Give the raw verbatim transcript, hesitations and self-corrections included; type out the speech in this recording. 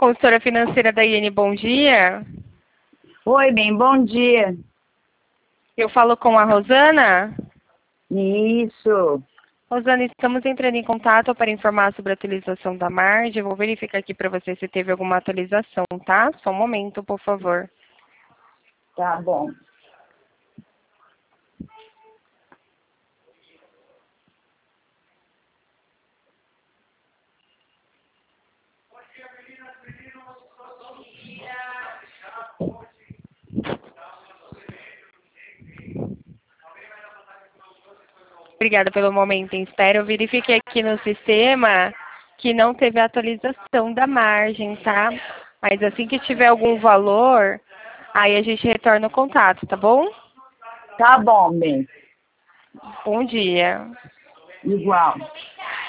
Consultora financeira da I N, bom dia. Oi, bem, bom dia. Eu falo com a Rosana. Isso. Rosana, estamos entrando em contato para informar sobre a atualização da margem. Eu vou verificar aqui para você se teve alguma atualização, tá? Só um momento, por favor. Tá bom. Obrigada pelo momento em espera. Eu verifiquei aqui no sistema que não teve atualização da margem, tá? Mas assim que tiver algum valor, aí a gente retorna o contato, tá bom? Tá bom, bem. Bom dia. Igual.